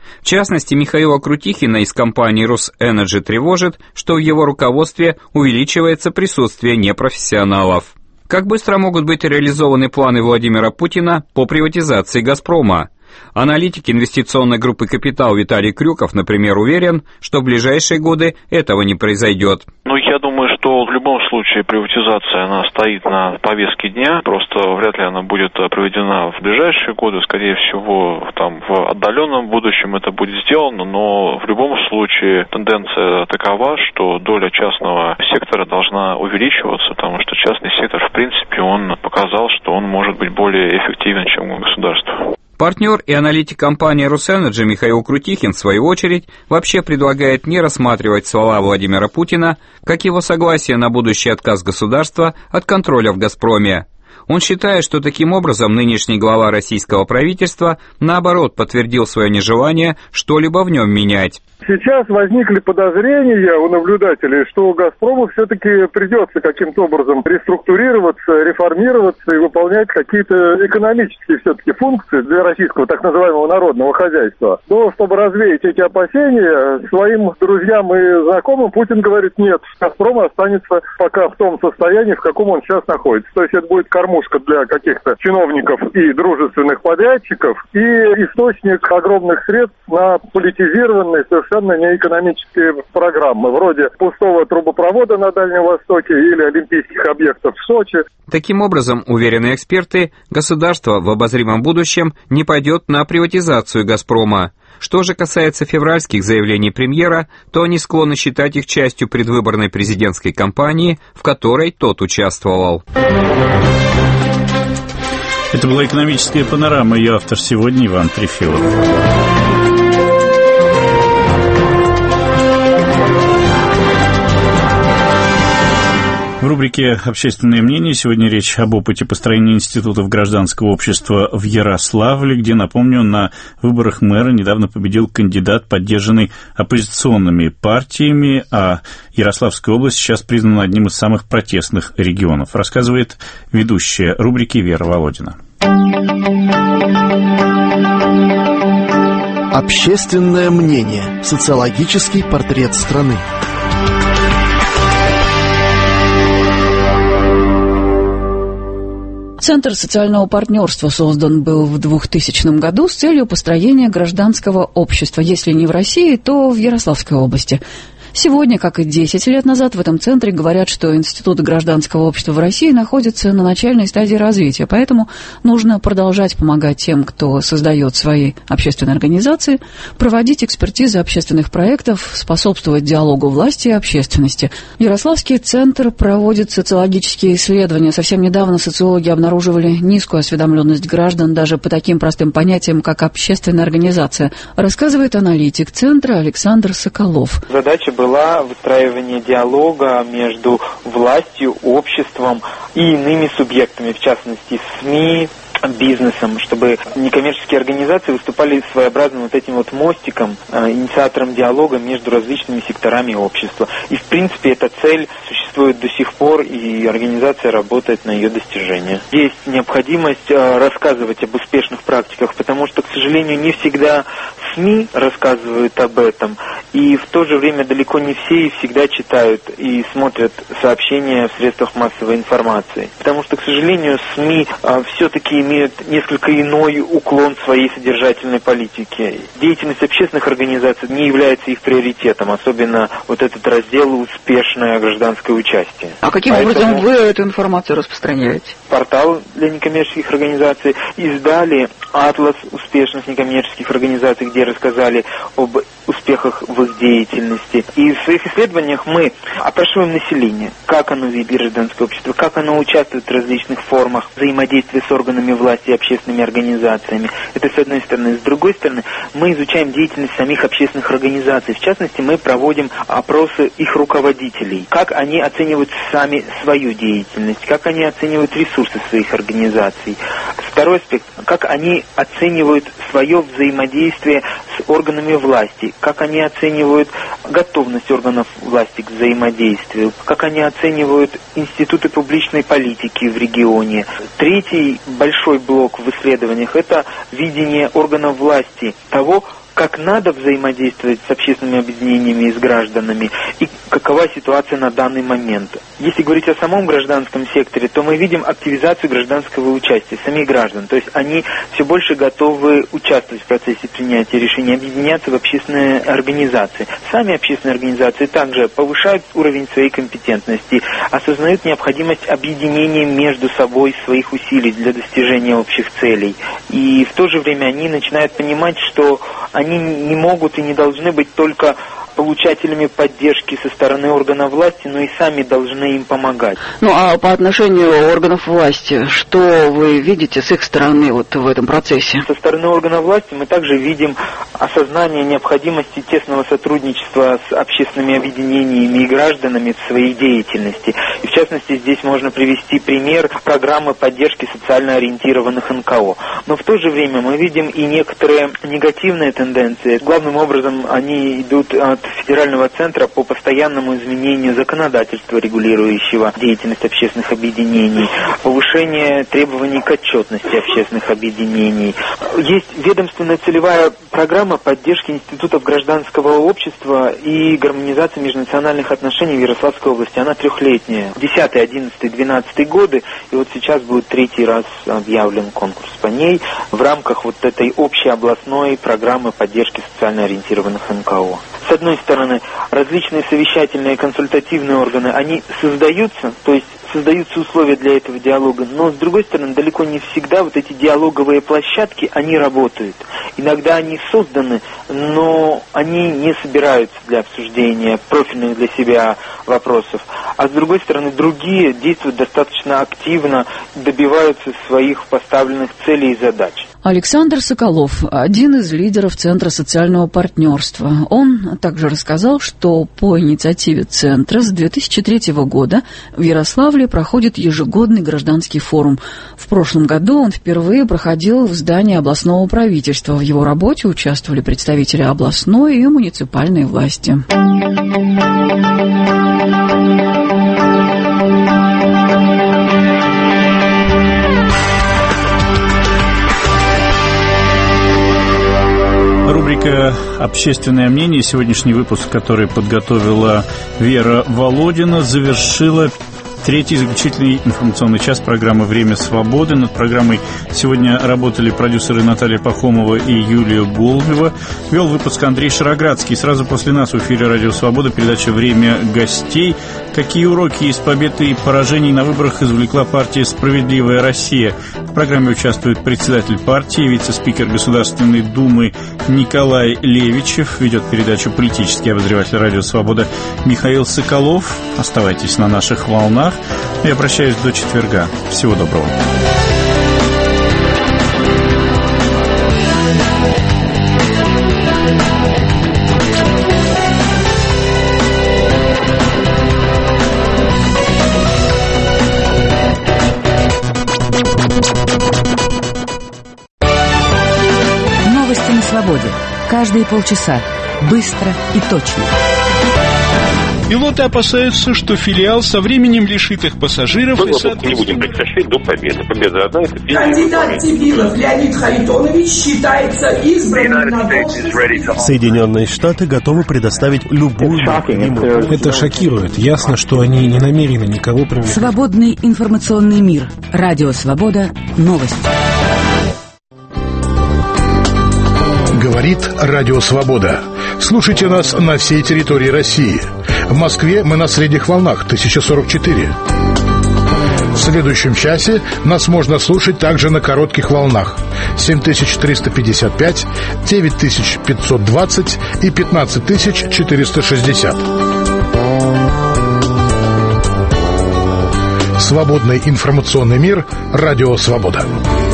В частности, Михаила Крутихина из компании «Росэнерджи» тревожит, что в его руководстве увеличивается присутствие непрофессионалов. Как быстро могут быть реализованы планы Владимира Путина по приватизации «Газпрома»? Аналитик инвестиционной группы «Капитал» Виталий Крюков, например, уверен, что в ближайшие годы этого не произойдет. Ну, я думаю, что в любом случае приватизация, она стоит на повестке дня, просто вряд ли она будет проведена в ближайшие годы, скорее всего, там, в отдаленном будущем это будет сделано, но в любом случае тенденция такова, что доля частного сектора должна увеличиваться, потому что частный сектор, в принципе, он показал, что он может быть более эффективен, чем государство. Партнер и аналитик компании «Росэнерджи» Михаил Крутихин, в свою очередь, вообще предлагает не рассматривать слова Владимира Путина как его согласие на будущий отказ государства от контроля в «Газпроме». Он считает, что таким образом нынешний глава российского правительства, наоборот, подтвердил свое нежелание что-либо в нем менять. Сейчас возникли подозрения у наблюдателей, что «Газпрому» все-таки придется каким-то образом реструктурироваться, реформироваться и выполнять какие-то экономические все-таки функции для российского так называемого народного хозяйства. Но чтобы развеять эти опасения, своим друзьям и знакомым Путин говорит: нет, «Газпром» останется пока в том состоянии, в каком он сейчас находится. То есть это будет кормушка для каких-то чиновников и дружественных подрядчиков, и источник огромных средств на политизированные, совершенно неэкономические программы, вроде пустого трубопровода на Дальнем Востоке или олимпийских объектов в Сочи. Таким образом, уверены эксперты, государство в обозримом будущем не пойдет на приватизацию «Газпрома». Что же касается февральских заявлений премьера, то они склонны считать их частью предвыборной президентской кампании, в которой тот участвовал. Это была экономическая панорама. Ее автор сегодня Иван Трефилов. В рубрике «Общественное мнение» сегодня речь об опыте построения институтов гражданского общества в Ярославле, где, напомню, на выборах мэра недавно победил кандидат, поддержанный оппозиционными партиями, а Ярославская область сейчас признана одним из самых протестных регионов, рассказывает ведущая рубрики Вера Володина. Общественное мнение. Социологический портрет страны. Центр социального партнерства создан был в двухтысячном году с целью построения гражданского общества, если не в России, то в Ярославской области. Сегодня, как и десять лет назад, в этом центре говорят, что Институт гражданского общества в России находится на начальной стадии развития, поэтому нужно продолжать помогать тем, кто создает свои общественные организации, проводить экспертизы общественных проектов, способствовать диалогу власти и общественности. Ярославский центр проводит социологические исследования. Совсем недавно социологи обнаруживали низкую осведомленность граждан даже по таким простым понятиям, как общественная организация, рассказывает аналитик центра Александр Соколов. Задача была выстраивание диалога между властью, обществом и иными субъектами, в частности СМИ, бизнесом, чтобы некоммерческие организации выступали своеобразным вот этим вот мостиком, инициатором диалога между различными секторами общества. И, в принципе, эта цель существует до сих пор, и организация работает на ее достижение. Есть необходимость рассказывать об успешных практиках, потому что, к сожалению, не всегда СМИ рассказывают об этом, и в то же время далеко не все и всегда читают и смотрят сообщения в средствах массовой информации. Потому что, к сожалению, СМИ а, все-таки имеют несколько иной уклон своей содержательной политики. Деятельность общественных организаций не является их приоритетом, особенно вот этот раздел «Успешное гражданское участие». А каким Поэтому образом вы эту информацию распространяете? Портал для некоммерческих организаций издали атлас успешных некоммерческих организаций, где рассказали об успехах в их деятельности. И в своих исследованиях мы опрашиваем население, как оно видит гражданское общество, как оно участвует в различных формах взаимодействия с органами власти и общественными организациями. Это с одной стороны. С другой стороны, мы изучаем деятельность самих общественных организаций. В частности, мы проводим опросы их руководителей. Как они оценивают сами свою деятельность, как они оценивают ресурсы своих организаций. Второй аспект, как они оценивают свое взаимодействие с органами власти, как они оценивают готовность органов власти к взаимодействию, как они оценивают институты публичной политики в регионе. Третий большой блок в исследованиях – это видение органов власти того, как надо взаимодействовать с общественными объединениями и с гражданами, и какова ситуация на данный момент. Если говорить о самом гражданском секторе, то мы видим активизацию гражданского участия самих граждан. То есть они все больше готовы участвовать в процессе принятия решений, объединяться в общественные организации. Сами общественные организации также повышают уровень своей компетентности, осознают необходимость объединения между собой своих усилий для достижения общих целей. И в то же время они начинают понимать, что они не могут и не должны быть только получателями поддержки со стороны органов власти, но и сами должны им помогать. Ну а по отношению органов власти, что вы видите с их стороны вот в этом процессе? Со стороны органов власти мы также видим осознание необходимости тесного сотрудничества с общественными объединениями и гражданами в своей деятельности. И в частности здесь можно привести пример программы поддержки социально ориентированных эн ка о. Но в то же время мы видим и некоторые негативные тенденции. Главным образом они идут от Федерального центра по постоянному изменению законодательства, регулирующего деятельность общественных объединений, повышение требований к отчетности общественных объединений. Есть ведомственная целевая программа поддержки институтов гражданского общества и гармонизации межнациональных отношений в Ярославской области. Она трехлетняя. десятый, одиннадцатый, двенадцатый годы, и вот сейчас будет третий раз объявлен конкурс по ней в рамках вот этой общей областной программы поддержки социально ориентированных эн ка о. С одной стороны, различные совещательные консультативные органы, они создаются, то есть создаются условия для этого диалога, но с другой стороны, далеко не всегда вот эти диалоговые площадки, они работают. Иногда они созданы, но они не собираются для обсуждения профильных для себя вопросов. А с другой стороны, другие действуют достаточно активно, добиваются своих поставленных целей и задач. Александр Соколов, один из лидеров Центра социального партнерства. Он также рассказал, что по инициативе Центра с две тысячи третьего года в Ярославле проходит ежегодный гражданский форум. В прошлом году он впервые проходил в здании областного правительства. В его работе участвовали представители областной и муниципальной власти. Рубрика «Общественное мнение». Сегодняшний выпуск, который подготовила Вера Володина, завершила третий заключительный информационный час программы «Время свободы». Над программой сегодня работали продюсеры Наталья Пахомова и Юлия Голубева. Вел выпуск Андрей Шароградский. Сразу после нас в эфире «Радио Свобода» передача «Время гостей». Какие уроки из побед и поражений на выборах извлекла партия «Справедливая Россия»? В программе участвует председатель партии, вице-спикер Государственной Думы Николай Левичев. Ведет передачу политический обозреватель «Радио Свобода» Михаил Соколов. Оставайтесь на наших волнах. Я прощаюсь до четверга. Всего доброго. Новости на свободе. Каждые полчаса. Быстро и точно. Пилоты опасаются, что филиал со временем лишит их пассажиров. Мы и не будем прекращать до победы. Победа одна — это пенсия. Кандидат Цивилов Леонид Харитонович считается избранным на должность. Соединенные Штаты готовы предоставить любую необходимую. Это шокирует. Ясно, что они не намерены никого привлечь. Свободный информационный мир. Радио Свобода. Новости. Говорит Радио Свобода. Слушайте нас на всей территории России. В Москве мы на средних волнах тысяча сорок четыре. В следующем часе нас можно слушать также на коротких волнах семь тысяч триста пятьдесят пять, девять тысяч пятьсот двадцать и пятнадцать тысяч четыреста шестьдесят. Свободный информационный мир. Радио Свобода.